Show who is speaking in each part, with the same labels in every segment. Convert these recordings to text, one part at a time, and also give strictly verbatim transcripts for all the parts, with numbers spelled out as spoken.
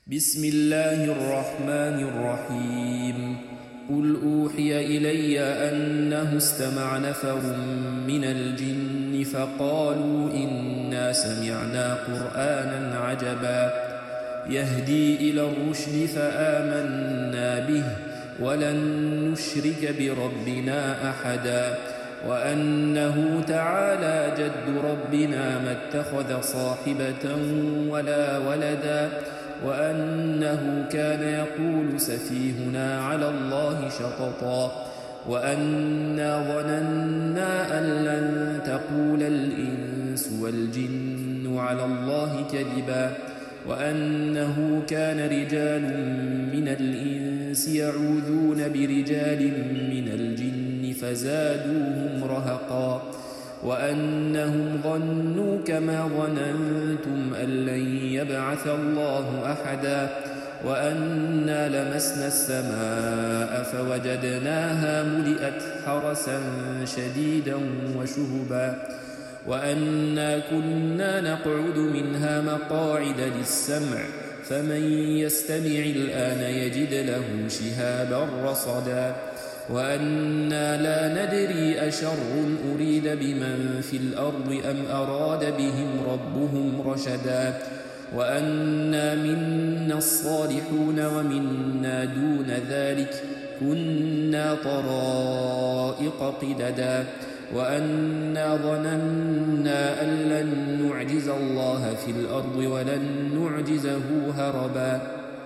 Speaker 1: بسم الله الرحمن الرحيم قل أوحي إلي أنه استمع نفر من الجن فقالوا إنا سمعنا قرآنا عجبا يهدي إلى الرشد فآمنا به ولن نشرك بربنا أحدا وأنه تعالى جد ربنا ما اتخذ صاحبة ولا ولدا وأنه كان يقول سفيهنا على الله شططا وأنا ظننا أن لن تقول الإنس والجن على الله كذبا وأنه كان رجال من الإنس يعوذون برجال من الجن فزادوهم رهقا وأنهم ظنوا كما ظننتم أن لن يبعث الله أحدا وأنا لمسنا السماء فوجدناها ملئت حرسا شديدا وشهبا وأنا كنا نقعد منها مقاعد للسمع فمن يستمع الآن يجد له شهابا رصدا وأنا لا ندري أشر أريد بمن في الأرض أم أراد بهم ربهم رشدا وأنا منا الصالحون ومنا دون ذلك كنا طرائق قددا وأنا ظننا أن لن نعجز الله في الأرض ولن نعجزه هربا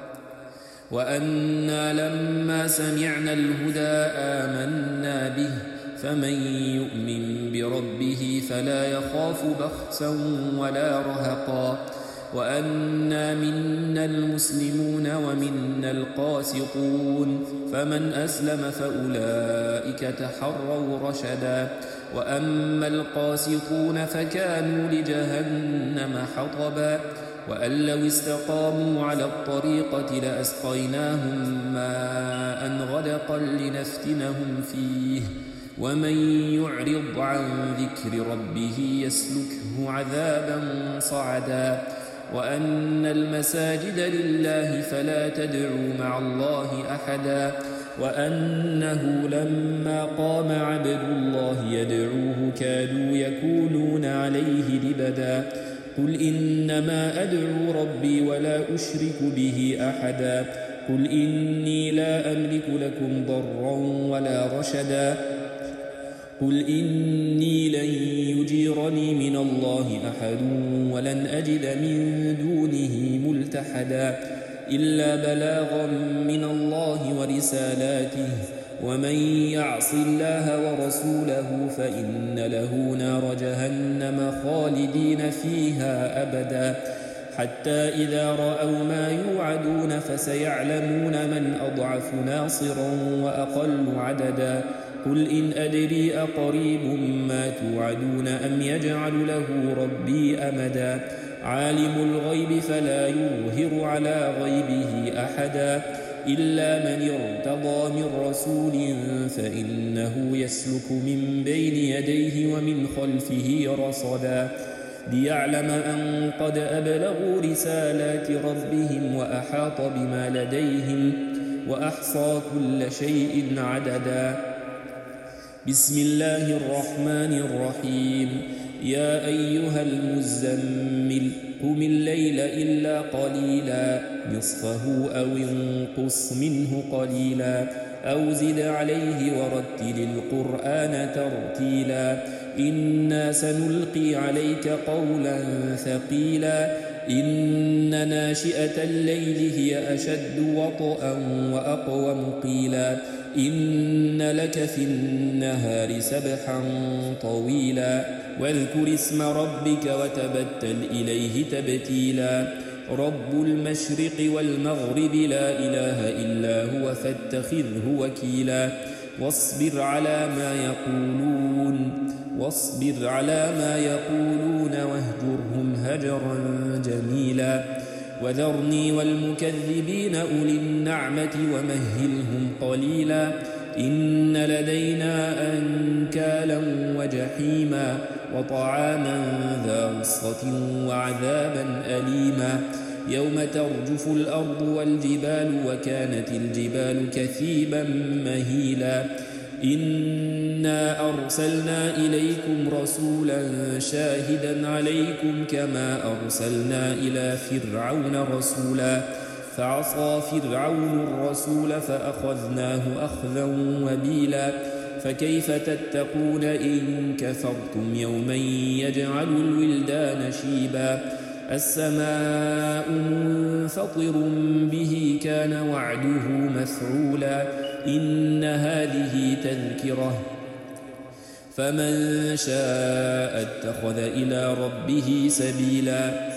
Speaker 1: وأنا لما سمعنا الهدى آمنا به فمن يؤمن بربه فلا يخاف بخسا ولا رهقا وأنا منا المسلمون ومنا القاسطون فمن أسلم فأولئك تحروا رشدا وأما القاسطون فكانوا لجهنم حطبا وأن لو استقاموا على الطريقة لأسقيناهم ماء غدقا لنفتنهم فيه ومن يعرض عن ذكر ربه يسلكه عذابا صعدا وأن المساجد لله فلا تدعوا مع الله أحدا وأنه لما قام عبد الله يدعوه كادوا يكونون عليه لبدا قل إنما أدعو ربي ولا أشرك به أحدا قل إني لا أملك لكم ضرا ولا رشدا قل إني لن يجيرني من الله أحد ولن أجد من دونه ملتحدا إلا بلاغا من الله ورسالاته ومن يعص الله ورسوله فإن له نار جهنم خالدين فيها أبدا حتى إذا رأوا ما يوعدون فسيعلمون من أضعف ناصرا وأقل عددا قل إن أدري أقريب ما توعدون أم يجعل له ربي أمدا عالم الغيب فلا يظهر على غيبه أحدا إلا من ارتضى من رسول فإنه يسلك من بين يديه ومن خلفه رصدا ليعلم أن قد أبلغوا رسالات ربهم وأحاط بما لديهم وأحصى كل شيء عددا بسم الله الرحمن الرحيم يا أيها المزمل قم الليل إلا قليلا نصفه أو انقص منه قليلا أو زد عليه ورتل القرآن ترتيلا إنا سنلقي عليك قولا ثقيلا إن ناشئة الليل هي أشد وطئا وأقوم قيلا إن لك في النهار سبحا طويلا واذكر اسم ربك وتبتل إليه تبتيلا رب المشرق والمغرب لا إله إلا هو فاتخذه وكيلا واصبر على ما يقولون واصبر على ما يقولون واهجرهم هجرا جميلا وذرني والمكذبين أولي النعمة ومهلهم قليلا إن لدينا أنكالا وجحيما وطعاما ذا غصة وعذابا أليما يوم ترجف الأرض والجبال وكانت الجبال كثيبا مهيلا إنا أرسلنا إليكم رسولا شاهدا عليكم كما أرسلنا إلى فرعون رسولا فعصى فرعون الرسول فأخذناه أخذا وبيلا فكيف تتقون إن كفرتم يوما يجعل الولدان شيبا السماء منفطر به كان وعده مفعولا إن هذه تذكرة فمن شاء اتخذ إلى ربه سبيلا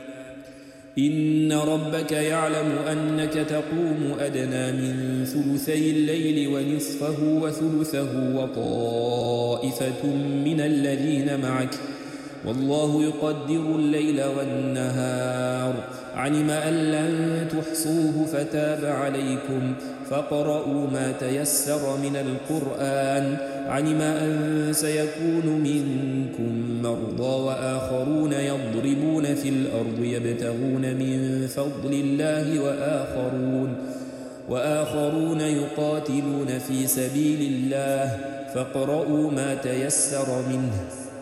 Speaker 1: إن ربك يعلم أنك تقوم أدنى من ثلثي الليل ونصفه وثلثه وطائفة من الذين معك والله يقدر الليل والنهار علم أن لن تحصوه فتاب عليكم فاقرؤوا ما تيسر من القرآن علم أن سيكون منكم مرضى وآخرون يضربون في الأرض يبتغون من فضل الله وآخرون وآخرون يقاتلون في سبيل الله فاقرؤوا ما تيسر منه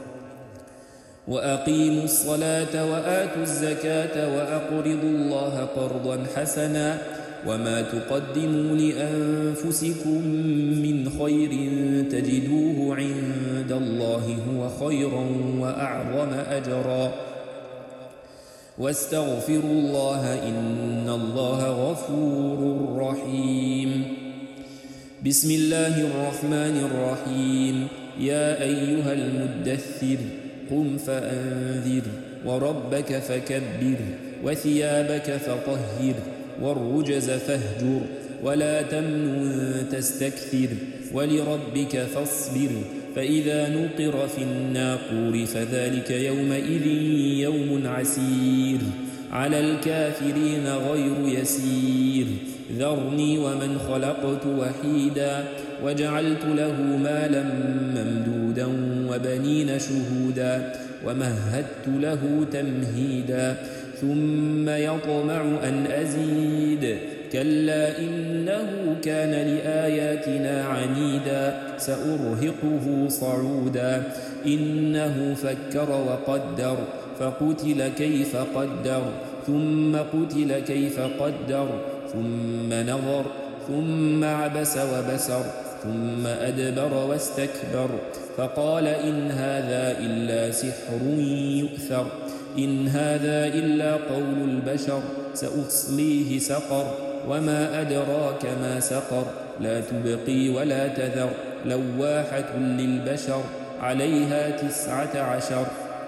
Speaker 1: وأقيموا الصلاة وآتوا الزكاة وأقرضوا الله قرضا حسنا وما تقدموا لأنفسكم من خير تجدوه عند الله هو خيرا وأعظم أجرا واستغفروا الله إن الله غفور رحيم بسم الله الرحمن الرحيم يا أيها المدثر قم فأنذر وربك فكبر وثيابك فطهر والرجز فاهجر ولا تمنن تستكثر ولربك فاصبر فإذا نقر في الناقور فذلك يومئذ يوم عسير على الكافرين غير يسير ذرني ومن خلقت وحيدا وجعلت له مالا ممدودا وبنين شهودا ومهدت له تمهيدا ثم يطمع أن أزيد كلا إنه كان لآياتنا عنيدا سأرهقه صعودا إنه فكر وقدر فقتل كيف قدر ثم قتل كيف قدر ثم نظر ثم عبس وبسر ثم أدبر واستكبر فقال إن هذا إلا سحر يؤثر إن هذا إلا قول البشر سأصليه سقر وما أدراك ما سقر لا تبقي ولا تذر لواحة للبشر عليها تسعة عشر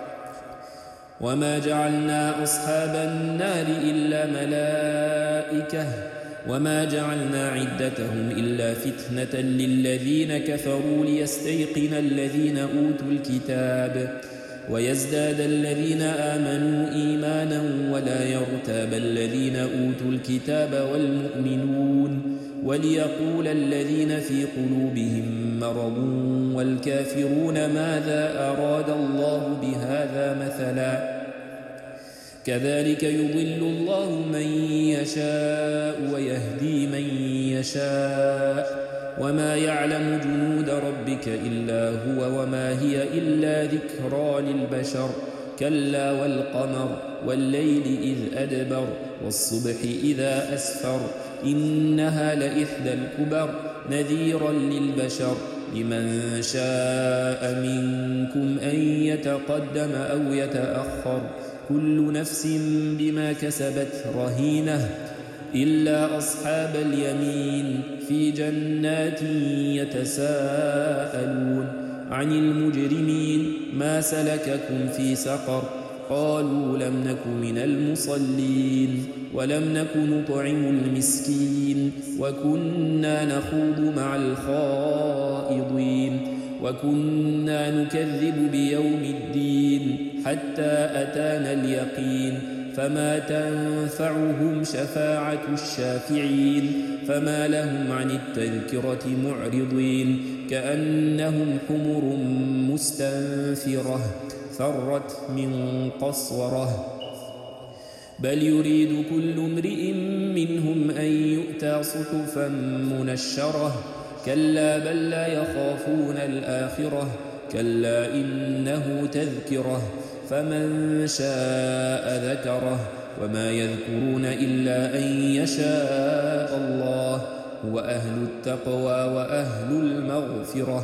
Speaker 1: وما جعلنا أصحاب النار إلا ملائكة وما جعلنا عدتهم إلا فتنة للذين كفروا ليستيقن الذين أوتوا الكتاب ويزداد الذين آمنوا إيمانا ولا يرتاب الذين أوتوا الكتاب والمؤمنون وليقول الذين في قلوبهم مرض والكافرون ماذا أراد الله بهذا مثلا كذلك يضل الله من يشاء ويهدي من يشاء وما يعلم جنود ربك إلا هو وما هي إلا ذكرى للبشر كلا والقمر والليل إذ أدبر والصبح إذا أسفر إنها لإحدى الكبر نذيرا للبشر لمن شاء منكم أن يتقدم أو يتأخر كل نفس بما كسبت رهينة إلا أصحاب اليمين في جنات يتساءلون عن المجرمين ما سلككم في سقر قالوا لم نك من المصلين ولم نك نطعم المسكين وكنا نخوض مع الخائضين وكنا نكذب بيوم الدين حتى أتانا اليقين فما تنفعهم شفاعة الشافعين فما لهم عن التذكرة معرضين كأنهم حمر مستنفرة فرت من قسورة بل يريد كل امرئ منهم أن يؤتى صحفا منشرة كلا بل لا يخافون الآخرة كلا إنه تذكرة فمن شاء ذكره وما يذكرون إلا أن يشاء الله هو أهل التقوى وأهل المغفرة.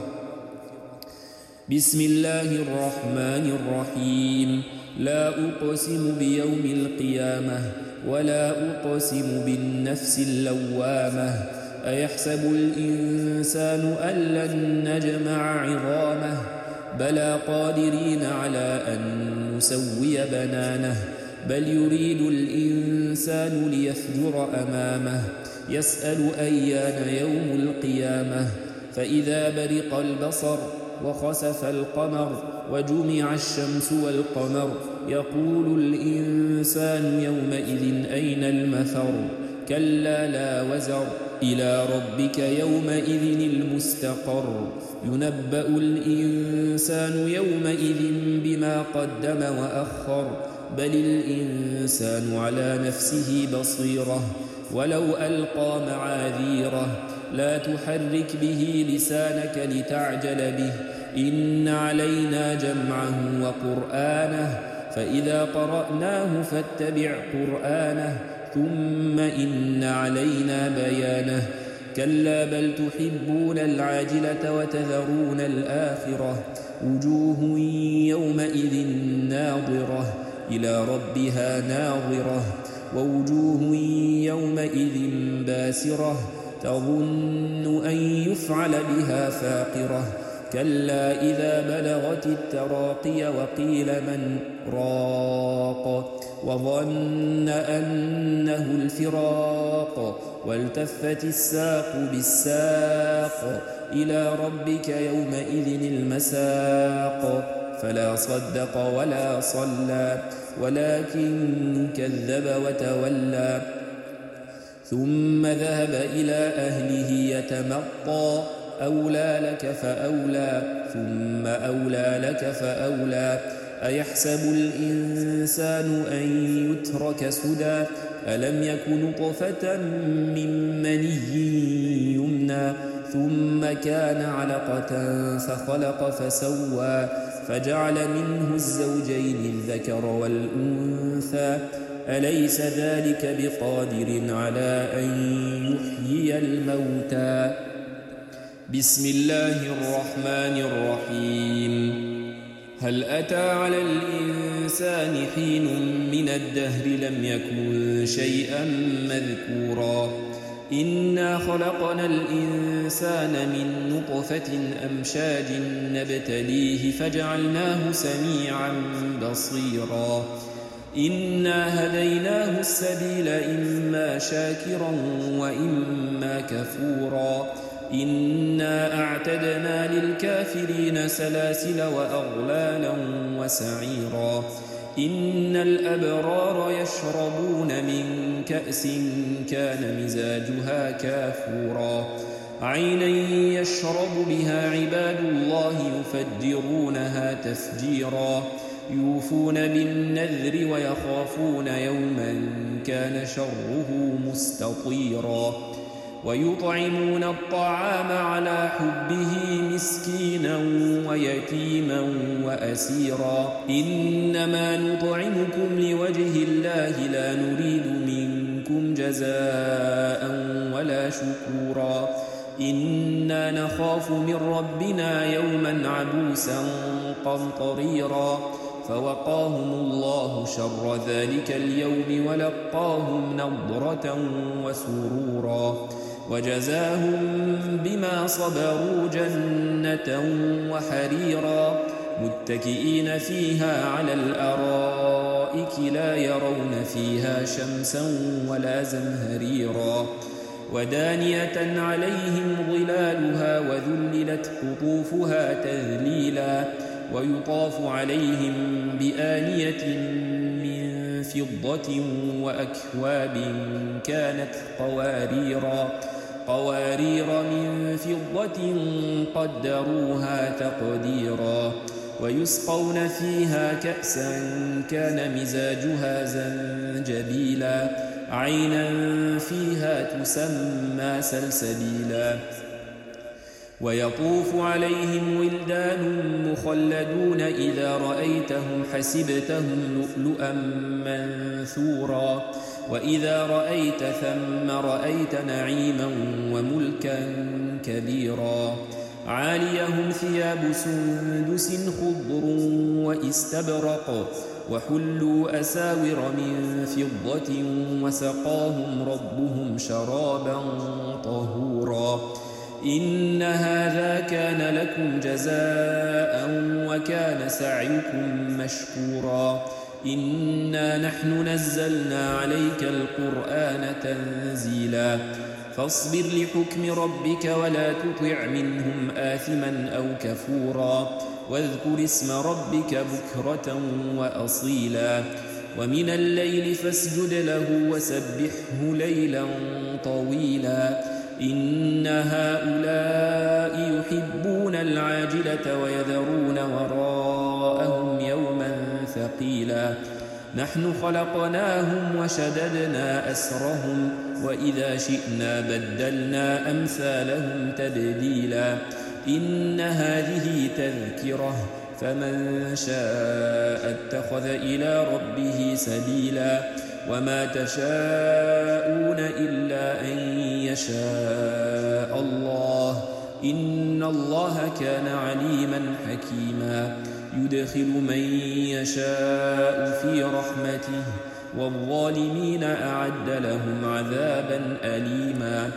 Speaker 1: بسم الله الرحمن الرحيم لا أقسم بيوم القيامة ولا أقسم بالنفس اللوامة أيحسب الإنسان أن لن نجمع عظامه بلى قادرين على أن نسوي بنانه بل يريد الإنسان ليفجر أمامه يسأل أيان يوم القيامة فإذا برق البصر وخسف القمر وجمع الشمس والقمر يقول الإنسان يومئذ أين المفر كلا لا وزر إلى ربك يومئذ المستقر ينبأ الإنسان يومئذ بما قدم وأخر بل الإنسان على نفسه بصيرة ولو ألقى معاذيره لا تحرك به لسانك لتعجل به إن علينا جمعه وقرآنه فإذا قرأناه فاتبع قرآنه ثم إن علينا بيانه كلا بل تحبون العاجلة وتذرون الآخرة وجوه يومئذ ناظرة إلى ربها ناظرة ووجوه يومئذ باسرة تظن أن يفعل بها فاقرة كلا إذا بلغت التراقي وقيل من راق وظن أنه الفراق والتفت الساق بالساق إلى ربك يومئذ المساق فلا صدق ولا صلى ولكن كذب وتولى ثم ذهب إلى أهله يتمطى أولى لك فأولى ثم أولى لك فأولى أيحسب الإنسان أن يترك سدى ألم يك نطفة من مني يمنى ثم كان علقة فخلق فسوى فجعل منه الزوجين الذكر والأنثى أليس ذلك بقادر على أن يحيي الموتى. بسم الله الرحمن الرحيم هل أتى على الإنسان حين من الدهر لم يكن شيئا مذكورا إنا خلقنا الإنسان من نطفة أمشاج نبتليه فجعلناه سميعا بصيرا إنا هديناه السبيل إما شاكرا وإما كفورا إنا أعتدنا للكافرين سلاسل وأغلالا وسعيرا إن الأبرار يشربون من كأس كان مزاجها كافورا عينا يشرب بها عباد الله يفجرونها تفجيرا يوفون بالنذر ويخافون يوما كان شره مستطيرا ويطعمون الطعام على حبه مسكينا ويتيما وأسيرا إنما نطعمكم لوجه الله لا نريد منكم جزاء ولا شكورا إنا نخاف من ربنا يوما عبوسا قمطريرا فوقاهم الله شر ذلك اليوم ولقاهم نضرة وسرورا وجزاهم بما صبروا جنة وحريرا متكئين فيها على الأرائك لا يرون فيها شمسا ولا زمهريرا ودانية عليهم ظلالها وذللت قطوفها تذليلا ويطاف عليهم بآنية من فضة وأكواب كانت قواريرا قوارير من فضة قدروها تقديرا ويسقون فيها كأسا كان مزاجها زنجبيلا عينا فيها تسمى سلسبيلا ويطوف عليهم ولدان مخلدون إذا رأيتهم حسبتهم لؤلؤا منثورا وإذا رأيت ثم رأيت نعيما وملكا كبيرا عاليهم ثياب سندس خضر واستبرق وحلوا أساور من فضة وسقاهم ربهم شرابا طهورا إن هذا كان لكم جزاء وكان سعيكم مشكورا إنا نحن نزلنا عليك القرآن تنزيلا فاصبر لحكم ربك ولا تطع منهم آثما أو كفورا واذكر اسم ربك بكرة وأصيلا ومن الليل فاسجد له وسبحه ليلا طويلا إن هؤلاء يحبون العاجلة ويذرون وراءهم يوما ثقيلا نحن خلقناهم وشددنا أسرهم وإذا شئنا بدلنا أمثالهم تبديلا إن هذه تذكرة فمن شاء اتخذ إلى ربه سبيلا وما تشاءون إلا أن يشاء الله إن الله كان عليما حكيما يدخل من يشاء في رحمته والظالمين أعد لهم عذابا أليما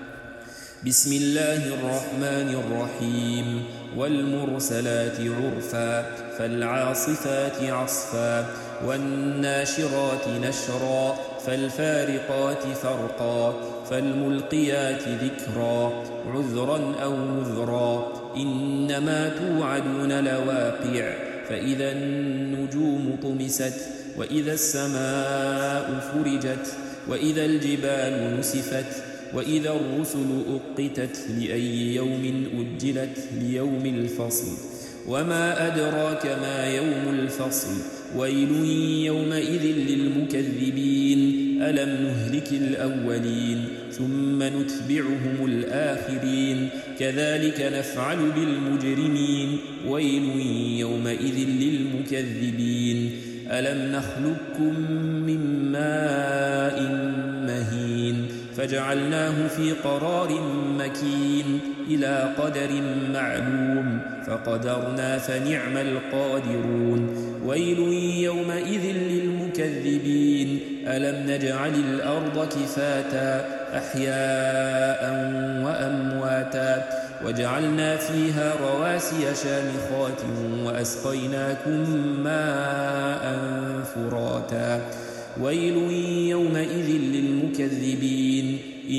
Speaker 1: بسم الله الرحمن الرحيم والمرسلات عرفا فالعاصفات عصفا والناشرات نشرا فالفارقات فرقا فالملقيات ذكرا عذرا أو نذرا إنما توعدون لواقع فإذا النجوم طمست وإذا السماء فرجت وإذا الجبال نسفت وإذا الرسل أقتت لأي يوم أجلت ليوم الفصل وما أدراك ما يوم الفصل ويل يومئذ للمكذبين ألم نهلك الأولين ثم نتبعهم الآخرين كذلك نفعل بالمجرمين ويل يومئذ للمكذبين ألم نخلقكم من ماء مهين فجعلناه في قرار مكين إلى قدر معلوم فقدرنا فنعم القادرون ويل يومئذ للمكذبين ألم نجعل الأرض كفاتا أحياء وأمواتا وجعلنا فيها رواسي شامخات وأسقيناكم ماء فراتا ويل يومئذ للمكذبين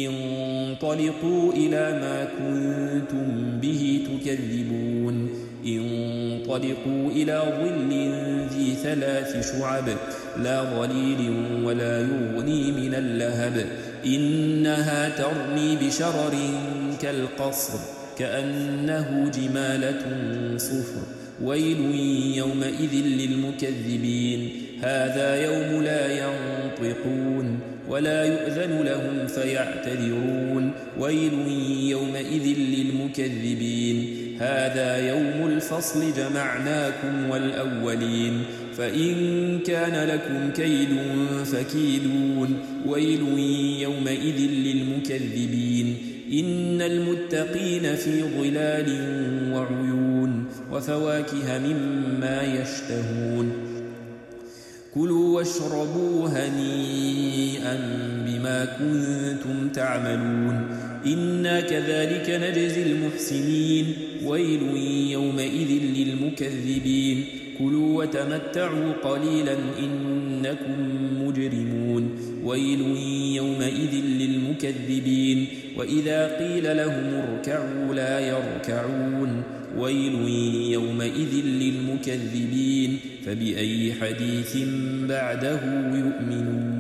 Speaker 1: انطلقوا إلى ما كنتم به تكذبون انطلقوا إلى ظل ذي ثلاث شعب لا ظليل ولا يغني من اللهب إنها ترمي بشرر كالقصر كأنه جمالة صفر ويل يومئذ للمكذبين هذا يوم لا ينطقون ولا يؤذن لهم فيعتذرون ويل يومئذ للمكذبين هذا يوم الفصل جمعناكم والأولين فإن كان لكم كيد فكيدون ويل يومئذ للمكذبين إن المتقين في ظلال وعيون وفواكه مما يشتهون كلوا واشربوا هنيئا بما كنتم تعملون إنا كذلك نجزي المحسنين ويل يومئذ للمكذبين كلوا وتمتعوا قليلا إنكم مجرمون ويل يومئذ للمكذبين وإذا قيل لهم اركعوا لا يركعون ويل يومئذ للمكذبين فبأي حديث بعده يؤمنون